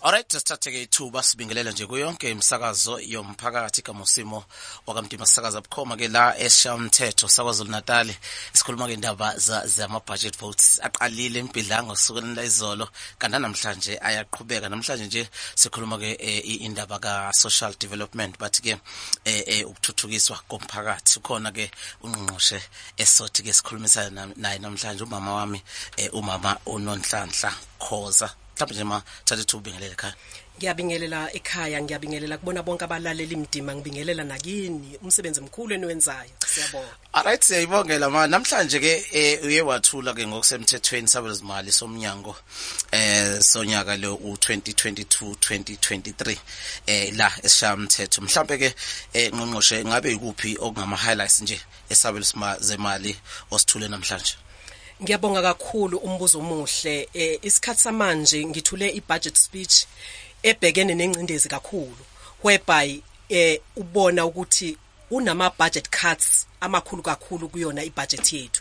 Alright, sithathe-ke ithuba sibingelela nje kuyonke imisakazo yomphakathi kaMosimo wakamdima sisakaza bukhoma-ke la eShayamthetho saKwaZulu Natal. Sikhuluma-ke indaba zama-budget votes aqalile impidlanga kusukela la izolo kanti namhlanje ayaqhubeka. Namhlanje nje sikhuluma-ke indaba ka-social development bathi-ke ukuthuthukiswa komphakathi. Ukhona-ke ungqongqoshe esothi-ke sikhulumisana naye namhlanje umama wami umama uNonhlanhla Khoza. Mhlawumbe nje thatha ithuba ubingelele ekhaya. Ngiyabingelela ekhaya, ngiyabingelela kubona bonke abalaleli imdima, ngibingelela nakini umsebenzi mkhulu eniwenzayo. Siyabonga. Alright, siyayibongela ma. Namhlanje ke uye wathula ke ngokusemthethweni sabelizimali somnyango sonyaka lo u2022-2023 la eShayamthetho. Mhlawumbe ke ngqongqoshe ngabe ikuphi okungama highlights nje esabelizimali osithule namhlanje? Ngiyabonga kakhulu umbuzo omuhle. Isikhathi samanje ngithule i-budget speech ebhekene nengcindezi kakhulu whereby ubona ukuthi unama budget cuts amakhulu kakhulu kuyona i-budget yethu.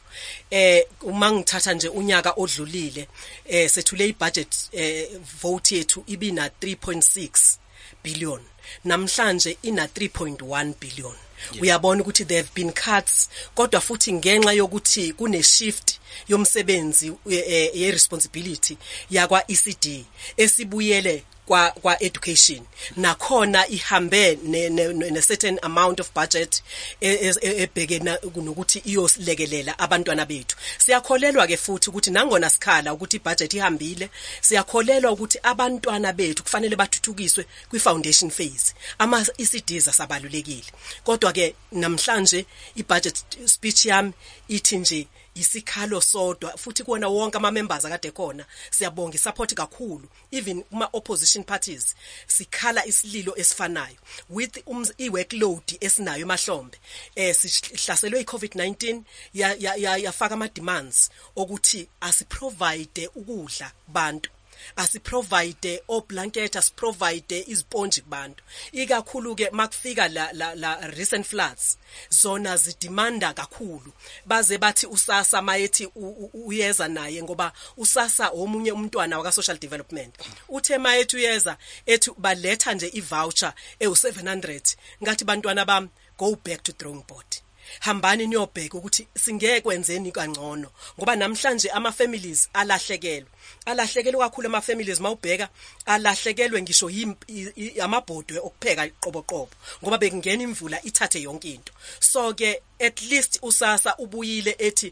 Uma ngithatha nje unyaka odlulile sethule i-budget vote yethu ibina 3.6 billion, namhlanje ina 3.1 billion. Uyabona ukuthi there have been cuts, kodwa futhi ngenxa yokuthi kune shift yomsebenzi ye responsibility yakwa ECD esibuyele kwa education, nakhona ihambe ne certain amount of budget ebhekena kunokuthi iyosilekelela abantwana bethu. Siyakholelwa ke futhi ukuthi nangona sikhala ukuthi ibudget ihambile, siyakholelwa ukuthi abantwana bethu kufanele bathuthukiswe kwi-foundation phase. Ama ECDs asabalulekile, kodwa ke namhlanje i-budget speech yami ithi nje isikhalo sodwa futhi kuona wonke ama members akade khona. Siyabonga support kakhulu, even kuma opposition parties sikhala isililo esifanayo with i-workload esinayo emahlombe. Sihlaselwe i-COVID-19 yafaka ama demands ukuthi asiprovide ukudla kubantu, asiprovide oblanket, asiprovide izponji kubantu, ikakhulu ke makufika la recent floods. Zona zidemanda kakhulu, baze bathi usasa mayethi uyeza naye ngoba usasa omunye umntwana waka social development uthe mayethi uyeza ethi baletha nje i-voucher ewu700 ngathi bantwana bami go back to drawing board. Hambani niyobheka ukuthi singeke kwenzeni kangcono ngoba namhlanje ama families alahlekelwe kakhulu. Ama families mawubheka alahlekelwe ngisho amabhodwe okupheka iqoboqobo ngoba bekungena imvula ithathe yonke into. So ke at least usasa ubuyile ethi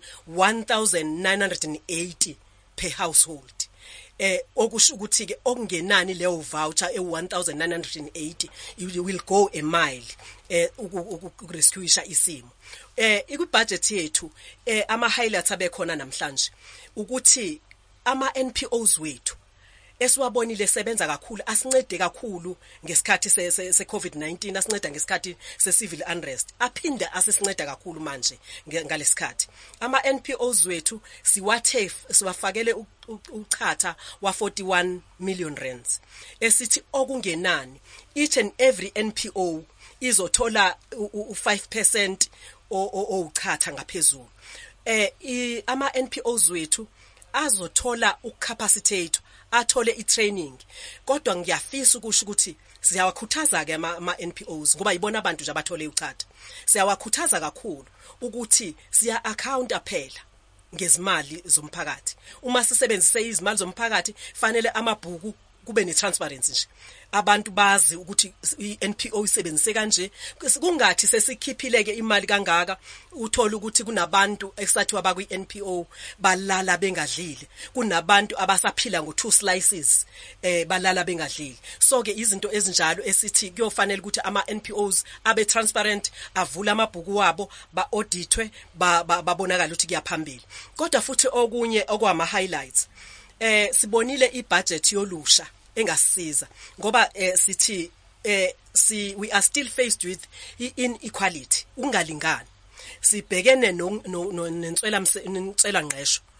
1980 per household. Okusho ukuthi ke okungenani leyo voucher e1980 you will go a mile ukurescueisha isimo. Ikubudget yethu ama highlights abekhona namhlanje ukuthi ama NPOs wethu esiwabonile sebenza kakhulu, asincede kakhulu ngesikhathi se COVID-19, asinceda ngesikhathi se civil unrest, aphinde asisinceda kakhulu manje ngalesikhathi. Ama NPOs wethu siwafakele uchatha wa 41 million rands esithi okungenani each and every NPO izothola u5% uchatha ngaphezulu. Ama NPOs wethu azothola ucapacitate, athole i-training. Kodwa ngiyafisa ukusho ukuthi siyawakhuthaza ke ama NPOs ngoba yibona abantu nje abathole uchatha. Siyawakhuthaza kakhulu ukuthi siya account phela ngezimali zomphakathi. Uma sisebenzise izimali zomphakathi fanele amabhuku kube ne-transparency nje, abantu bazi ukuthi i-NPO isebenzise kanje. Kungathi sesikhiphileke imali kangaka uthola ukuthi kunabantu esathi abakwi-NPO balala bengadlile, kunabantu abasaphila ngo2 slices balala bengadlile. So ke izinto ezinjalo esithi kuyofanele ukuthi ama NPOs abe transparent, avule amabhuku wabo, ba-auditwe, babonakala ukuthi kuyaphambili. Kodwa futhi okunye okwama highlights, sibonile ibudget yolusha engasisiza ngoba sithi we are still faced with inequality, ungalingani. Sibhekene nenswela ngqesho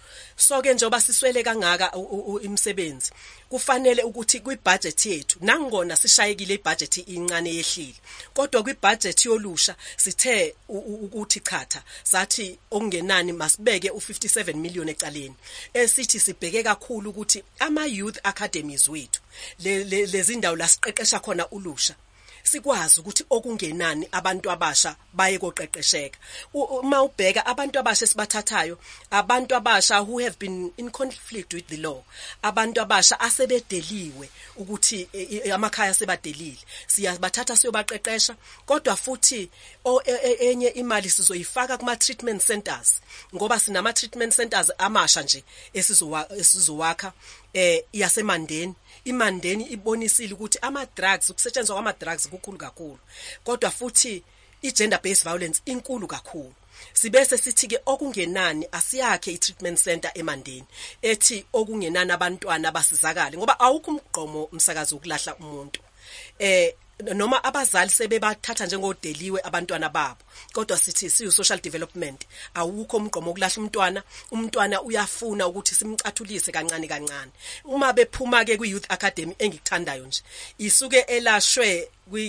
so ke njoba siswele kangaka imisebenzi kufanele ukuthi kwibudget yethu nangona sishayekile ibudget incane yehlile kodwa kwibudget yolusha sithe ukuthi chatha sathi okungenani masibeke u57 million ecaleni esithi sibheke kakhulu ukuthi ama youth academies wethu lezi ndawo la siqeqesha khona ulusha sikwazi ukuthi okungenani abantu abasha baye koqeqesheka uma ubheka abantu abasha sibathathayo abantu abasha who have been in conflict with the law abantu abasha asebedeliwe ukuthi amakhaya sebadelile siyabathatha siyobaqeqesha kodwa futhi enye imali sizoyifaka kuma treatment centers ngoba sinama treatment centers amasha nje esizowakha yasemandeni imandeni ibonisile ukuthi ama drugs ukusetshenziswa kwama drugs kukhulu kakhulu kodwa futhi igender based violence inkulu kakhulu sibese sithi ke okungenani asiyakhe i-treatment center emandeni ethi okungenani abantwana basizakale ngoba awukho umgqomo umsakazo ukulahla umuntu noma abazali sebebathatha njengodeliwe abantwana babo kodwa sithi siyu social development awukho umgqomo ukulahla umntwana uyafuna ukuthi simcathulise kancane kancane uma bephuma ke kwi-youth academy engikuthandayo nje isuke elashwe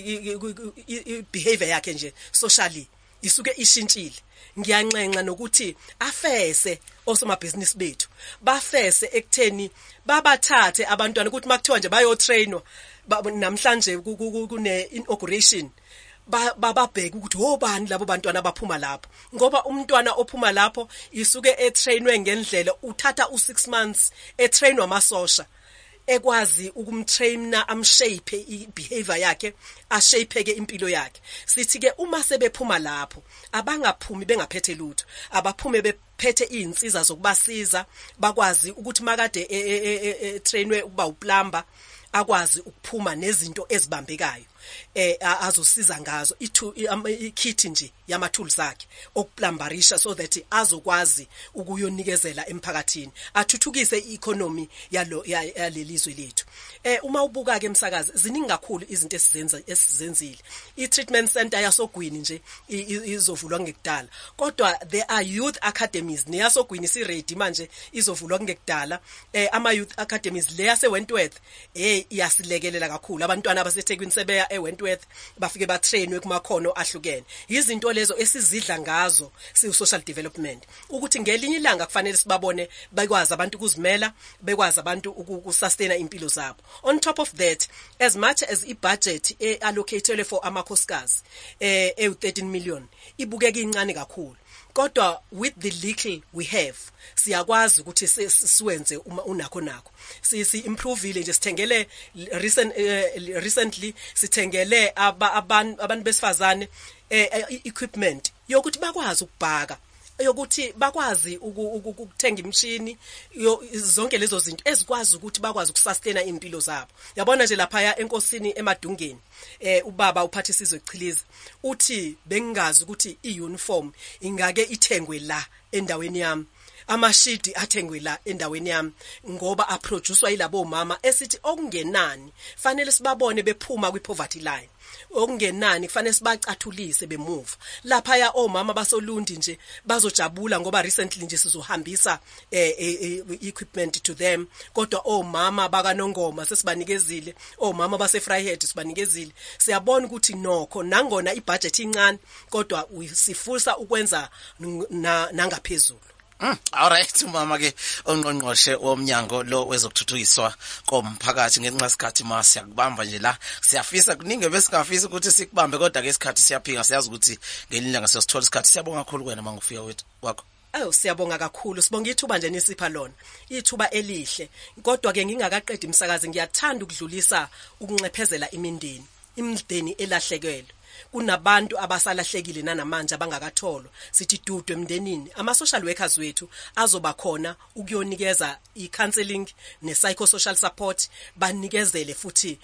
behavior yakhe nje socially isuke ishintshile ngiyanxenxa nokuthi afese osomabhizinisi bethu bafese ekutheni babathathe abantwana ukuthi makuthiwa nje bayo trainwa namhlanje kune inauguration bababheka ukuthi obani labo bantwana abaphuma lapho ngoba umntwana ophuma lapho isuke etrainwe ngendlela uthatha u6 months etrainwa amasosha ekwazi ukumtraina amshape ibehavior yakhe ashapeke impilo yakhe sithi ke uma sebephuma lapho abangaphumi bengaphethe lutho abaphume bephethe izinsiza zokubasiza bakwazi ukuthi makade trainwe ukuba uplumber akwazi ukuphuma nezinto ezibambekayo azosiza ngazo ikit nje yama tools akhe okuplumberisha so that azokwazi ukuyonikezela emphakathini athuthukise economy yalelizwe lethu uma ubuka ke emsakazi ziningi kakhulu izinto esizenzile i-treatment center yasogwini nje izovulwa ngekudala kodwa there are youth academies neyasogwini si ready manje izovulwa ngekudala ama youth academies le yase Wentworth iyasilekelela kakhulu abantwana abaseThekwini sebeya eWentworth bafike batrainwe kumakhono ahlukene izinto lezo esizidla ngazo social development ukuthi ngelinye ilanga kufanele sibabone bekwazi abantu ukuzimela bekwazi abantu ukusustain impilo zabo on top of that as much as ibudget allocated for amakhosikazi 13 million ibukeka incane kakhulu kodwa with the little we have siyakwazi ukuthi siwenze uma unakho si improve nje sithengele recently sithengele abantu besifazane equipment yokuthi bakwazi ukubhaka yokuthi bakwazi ukuthenga imishini zonke lezo zinto ezikwazi ukuthi bakwazi ukusustain impilo zabo yabona nje lapha enkosini emadungeni ubaba uphathisizwe Chiliza uthi bengingazi ukuthi iuniform ingake ithengwe la endaweni yami amashidi athengwe la endaweni yami ngoba aproducewa yilabo mama esithi okungenani fanele sibabone bephuma kwipoverty line okungenani kufanele sibacathulise bemove lapha ya omama basolundi nje bazojabula ngoba recently nje sizohambisa equipment to them kodwa omama bakaNongoma sesibanikezile omama base Vryheid sibanikezile siyabona ukuthi nokho nangona ibudget incane kodwa sifisa ukwenza nangaphezulu. Alright mama ke ongqongqoshe womnyango lo wezokuthuthukiswa komphakathi ngenxa isikhathi mase yakubamba nje la siyafisa kuningi besingafisa ukuthi sikubambe kodwa ke isikhathi siyaphinga siyazi ukuthi ngelilanga siyosithola isikhathi siyabonga kakhulu kuwena mangufika wethu wakho. Siyabonga kakhulu sibonga ithuba nje nisipha lona ithuba elihle kodwa ke ngingakaqedi umsakazi ngiyathanda ukudlulisa ukunxephezela imindeni elahlekelwe kunabantu abasalahlekile nanamanje abangakatholwa sithi dudu emndenini ama social workers wethu azoba khona ukuyonikeza icounseling ne psychosocial support banikezele futhi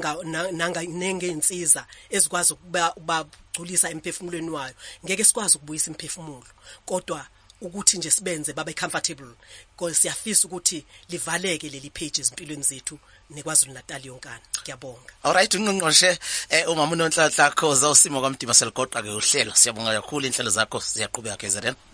nengensiza ezikwazi ukubagculisa emphefumulweni wayo ngeke sikwazi ukubuyisa imphefumulo kodwa ukuthi nje sibenze babe comfortable because siyafisa ukuthi livaleke leli pages empilweni zethu nekwaZulu Natal yonkana ngiyabonga. Alright ungqongqoshe umama uNonhlanhla Khoza usimo kwaMdima seligoqa ke uhlelo siyabonga kakhulu inhlelo zakho ziyaqhubeka ke ZN.